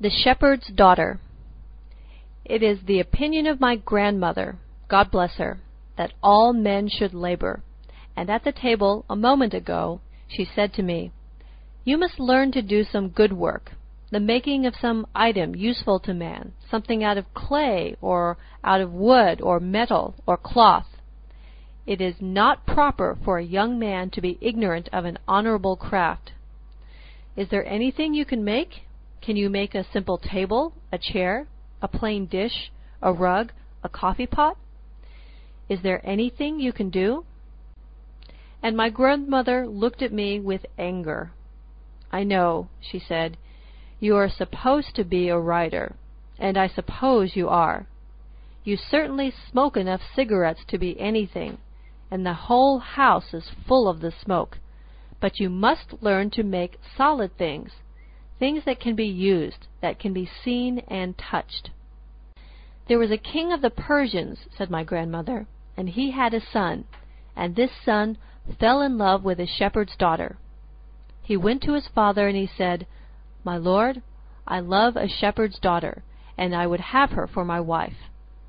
The Shepherd's Daughter. It is the opinion of my grandmother, God bless her, that all men should labor, and at the table a moment ago she said to me, "You must learn to do some good work, the making of some item useful to man, something out of clay or out of wood or metal or cloth. It is not proper for a young man to be ignorant of an honorable craft. Is there anything you can make? Can you make a simple table, a chair, a plain dish, a rug, a coffee pot? Is there anything you can do?" And my grandmother looked at me with anger. "I know," she said, "you are supposed to be a writer, and I suppose you are. You certainly smoke enough cigarettes to be anything, and the whole house is full of the smoke. But you must learn to make solid things, things that can be used, that can be seen and touched." "There was a king of the Persians," said my grandmother, "and he had a son, and this son fell in love with a shepherd's daughter. He went to his father and he said, 'My lord, I love a shepherd's daughter, and I would have her for my wife.'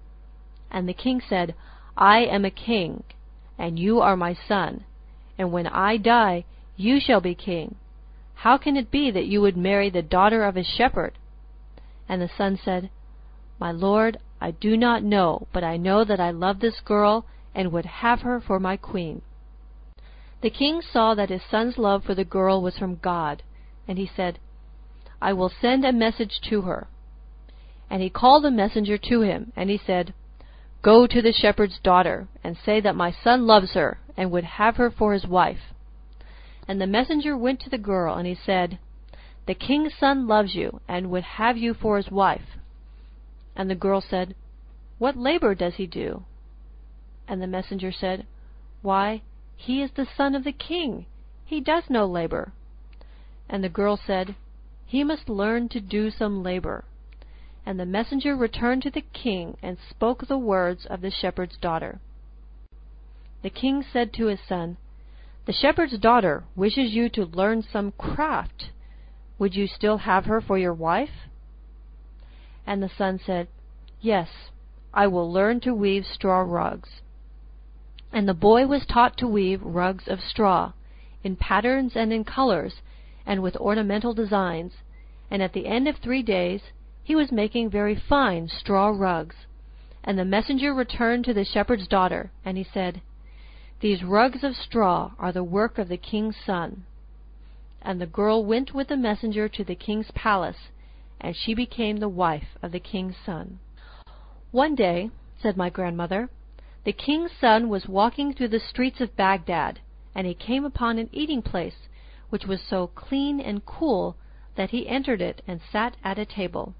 And the king said, 'I am a king, and you are my son, and when I die you shall be king. How can it be that you would marry the daughter of a shepherd?' And the son said, 'My lord, I do not know, but I know that I love this girl and would have her for my queen.' The king saw that his son's love for the girl was from God, and he said, 'I will send a message to her.' And he called a messenger to him, and he said, 'Go to the shepherd's daughter, and say that my son loves her, and would have her for his wife.' And the messenger went to the girl, and he said, 'The king's son loves you, and would have you for his wife.' And the girl said, 'What labor does he do?' And the messenger said, 'Why, he is the son of the king. He does no labor.' And the girl said, 'He must learn to do some labor.' And the messenger returned to the king and spoke the words of the shepherd's daughter. The king said to his son, 'The shepherd's daughter wishes you to learn some craft. Would you still have her for your wife?' And the son said, 'Yes, I will learn to weave straw rugs.' And the boy was taught to weave rugs of straw, in patterns and in colors, and with ornamental designs, and at the end of 3 days he was making very fine straw rugs. And the messenger returned to the shepherd's daughter, and he said, 'These rugs of straw are the work of the king's son.' And the girl went with the messenger to the king's palace, and she became the wife of the king's son. One day, said my grandmother, the king's son was walking through the streets of Baghdad, and he came upon an eating place, which was so clean and cool that he entered it and sat at a table.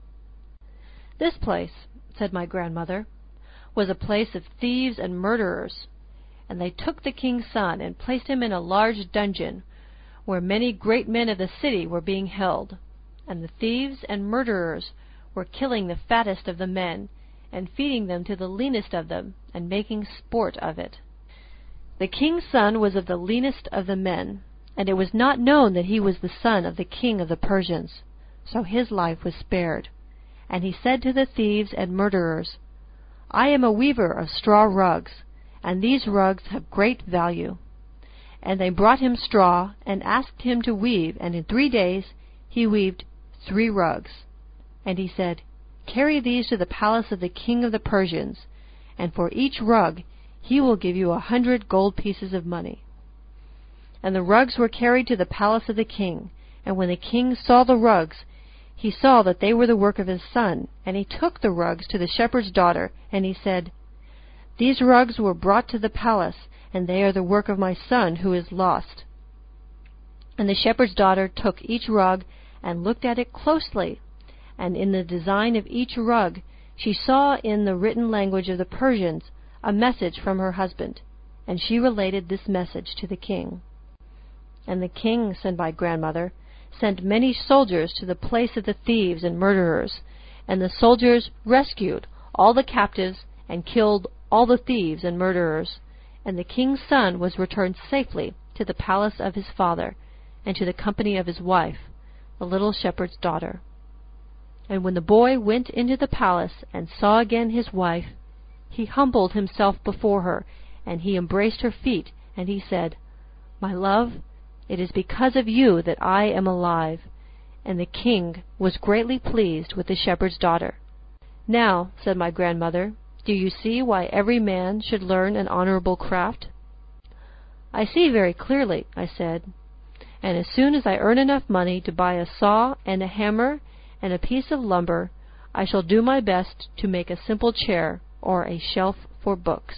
This place, said my grandmother, was a place of thieves and murderers, and they took the king's son and placed him in a large dungeon, where many great men of the city were being held, and the thieves and murderers were killing the fattest of the men, and feeding them to the leanest of them, and making sport of it. The king's son was of the leanest of the men, and it was not known that he was the son of the king of the Persians, so his life was spared. And he said to the thieves and murderers, 'I am a weaver of straw rugs, and these rugs have great value.' And they brought him straw, and asked him to weave, and in 3 days he weaved 3 rugs. And he said, 'Carry these to the palace of the king of the Persians, and for each rug he will give you 100 gold pieces of money.' And the rugs were carried to the palace of the king, and when the king saw the rugs, he saw that they were the work of his son, and he took the rugs to the shepherd's daughter, and he said, 'These rugs were brought to the palace, and they are the work of my son who is lost.' And the shepherd's daughter took each rug and looked at it closely, and in the design of each rug she saw in the written language of the Persians a message from her husband, and she related this message to the king. And the king, said my grandmother, sent many soldiers to the place of the thieves and murderers, and the soldiers rescued all the captives and killed all the thieves and murderers, and the king's son was returned safely to the palace of his father, and to the company of his wife, the little shepherd's daughter. And when the boy went into the palace and saw again his wife, he humbled himself before her, and he embraced her feet, and he said, "My love, it is because of you that I am alive." And the king was greatly pleased with the shepherd's daughter. "Now," said my grandmother, "do you see why every man should learn an honourable craft?" "I see very clearly," I said, "and as soon as I earn enough money to buy a saw and a hammer and a piece of lumber, I shall do my best to make a simple chair or a shelf for books."